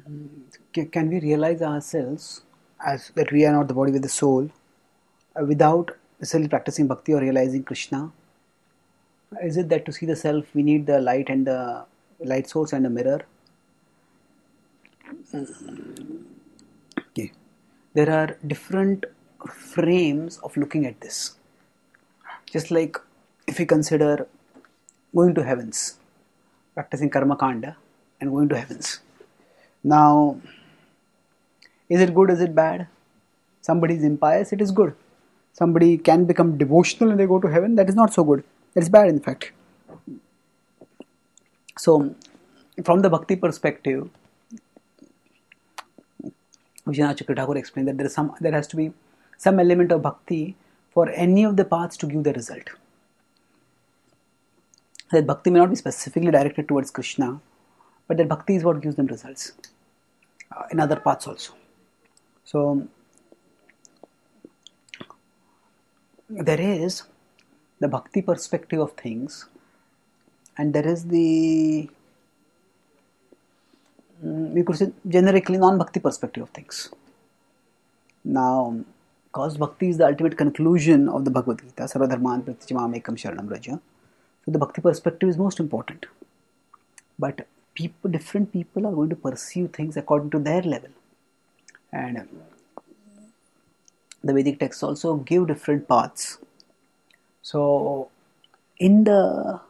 Can we realize ourselves as that we are not the body with the soul without necessarily practicing bhakti or realizing Krishna? Is it that to see the self we need the light and the light source and a mirror? Okay. There are different frames of looking at this. Just like if we consider going to heavens, practicing karma kanda and going to heavens. Now, is it good? Is it bad? Somebody is impious, it is good. Somebody can become devotional and they go to heaven, that is not so good. That is bad, in fact. So, from the bhakti perspective, Vishwanath Chakra Thakur explained that there has to be some element of bhakti for any of the paths to give the result. That bhakti may not be specifically directed towards Krishna, but that bhakti is what gives them results in other paths also. So, there is the bhakti perspective of things, and there is the, we could say, generically non-bhakti perspective of things. Now, because bhakti is the ultimate conclusion of the Bhagavad Gita, Sarva Dharman Pratyajamam Ekam Sharanam Vraja, so the bhakti perspective is most important. But different people are going to perceive things according to their level. And the Vedic texts also give different paths. So, in the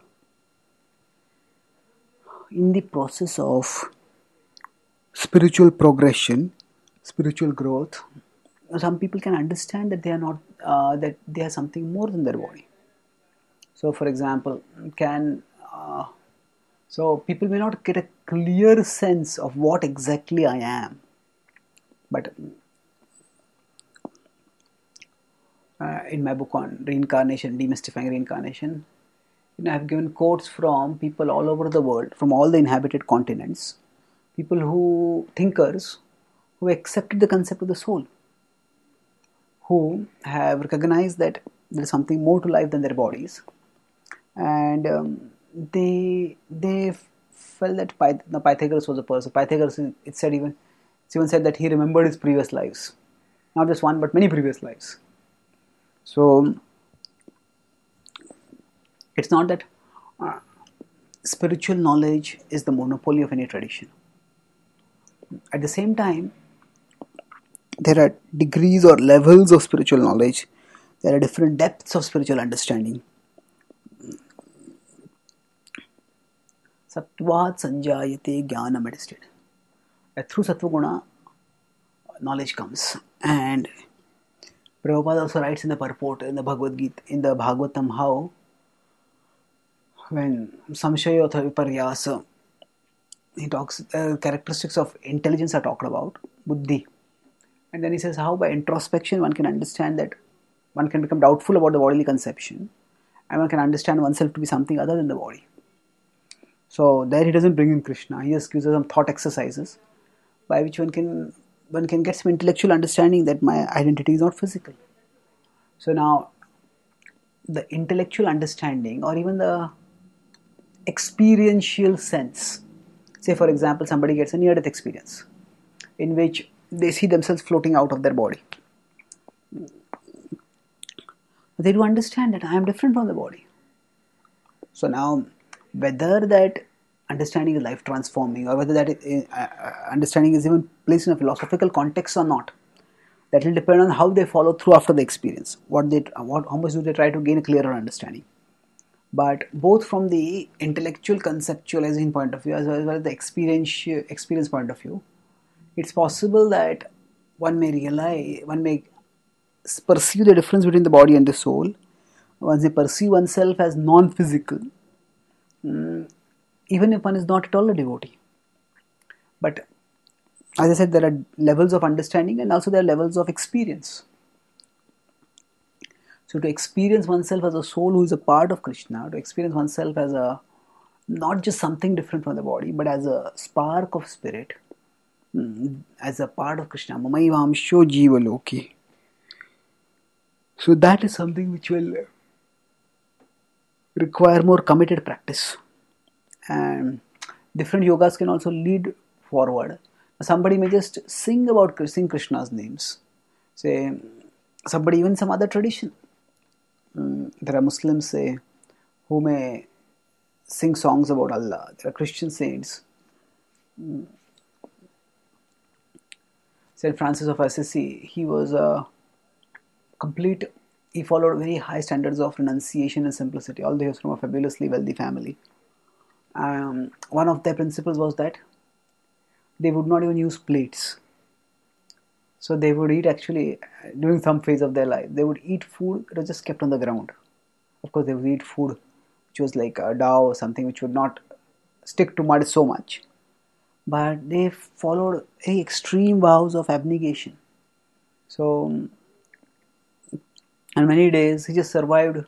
process of spiritual progression, spiritual growth, some people can understand that they are not, that they are something more than their body. So, for example, so people may not get a clear sense of what exactly I am, but in my book on reincarnation, demystifying reincarnation, I have given quotes from people all over the world, from all the inhabited continents, thinkers who accepted the concept of the soul, who have recognized that there is something more to life than their bodies, and they felt that Pythagoras was a person. Pythagoras, it's even said that he remembered his previous lives, not just one but many previous lives. So it's not that spiritual knowledge is the monopoly of any tradition. At the same time, there are degrees or levels of spiritual knowledge. There are different depths of spiritual understanding. Sattvat sanjayate jnana meditated. Through sattva guna, knowledge comes. And Prabhupada also writes in the purport in the Bhagavad Gita, in the Bhagavatam, how when samshayotha viparyasa, he talks characteristics of intelligence are talked about, buddhi, and then he says how by introspection one can understand that one can become doubtful about the bodily conception, and one can understand oneself to be something other than the body. So there he doesn't bring in Krishna. He just gives us some thought exercises by which one can get some intellectual understanding that my identity is not physical. So now the intellectual understanding or even the experiential sense, say for example somebody gets a near-death experience in which they see themselves floating out of their body. They do understand that I am different from the body. So now whether that understanding is life transforming or whether that understanding is even placed in a philosophical context or not, that will depend on how they follow through after the experience, how much do they try to gain a clearer understanding. But both from the intellectual conceptualizing point of view as well as the experience point of view, it's possible that one may perceive the difference between the body and the soul. Once they perceive oneself as non-physical, even if one is not at all a devotee. But as I said, there are levels of understanding and also there are levels of experience. So to experience oneself as a soul who is a part of Krishna, to experience oneself as not just something different from the body, but as a spark of spirit, as a part of Krishna, Mamaivamsho Jiva Loki. So that is something which will require more committed practice. And different yogas can also lead forward. Somebody may just sing Krishna's names. Say somebody, even some other tradition. There are Muslims, say, who may sing songs about Allah. There are Christian saints. Saint Francis of Assisi, he was a complete, he followed very high standards of renunciation and simplicity, although he was from a fabulously wealthy family. One of their principles was that they would not even use plates. So they would eat, actually, during some phase of their life, they would eat food that was just kept on the ground. Of course, they would eat food which was like a dough or something which would not stick to mud so much. But they followed very extreme vows of abnegation. So, and many days he just survived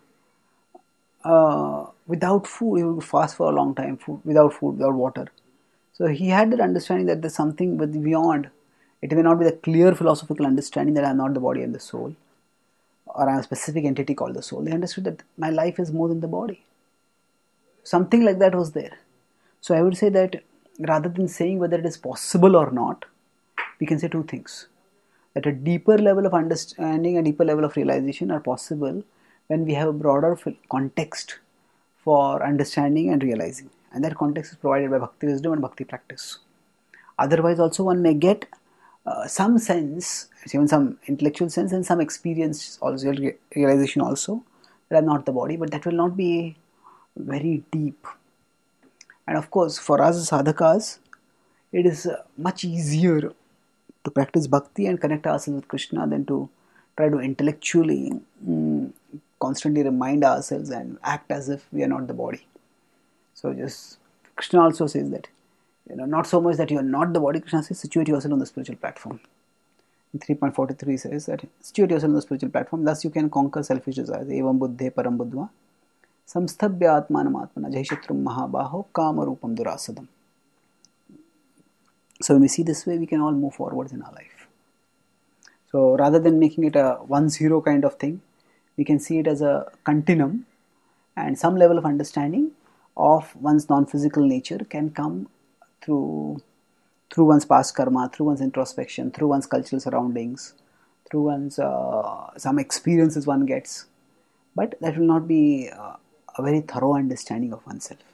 without food. He would fast for a long time, without water. So he had that understanding that there's something beyond. It may not be the clear philosophical understanding that I am not the body and the soul, or I am a specific entity called the soul. They understood that my life is more than the body. Something like that was there. So I would say that rather than saying whether it is possible or not, we can say two things. That a deeper level of understanding, a deeper level of realization are possible when we have a broader context for understanding and realizing. And that context is provided by bhakti wisdom and bhakti practice. Otherwise also one may get some sense, even some intellectual sense and some experience, also realization also, that I am not the body, but that will not be very deep. And of course, for us sadhakas, it is much easier to practice bhakti and connect ourselves with Krishna than to try to intellectually constantly remind ourselves and act as if we are not the body. So just Krishna also says that, not so much that you are not the body. Krishna says, situate yourself on the spiritual platform. In 3.43 says that situate yourself on the spiritual platform, thus you can conquer selfish desires. Evam buddhe param buddhva samsthabhya atmanam atmana jahishatrum mahabaho kama rupam durasadam. So when we see this way, we can all move forwards in our life. So rather than making it a 1-0 kind of thing, we can see it as a continuum, and some level of understanding of one's non-physical nature can come through one's past karma, through one's introspection, through one's cultural surroundings, through one's some experiences one gets. But that will not be a very thorough understanding of oneself.